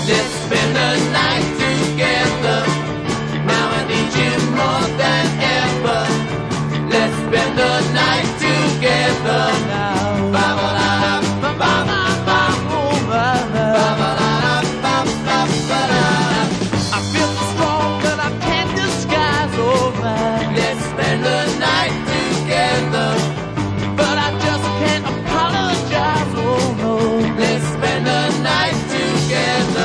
Let's spend the night together. Now I need you more than ever. Let's spend the night together.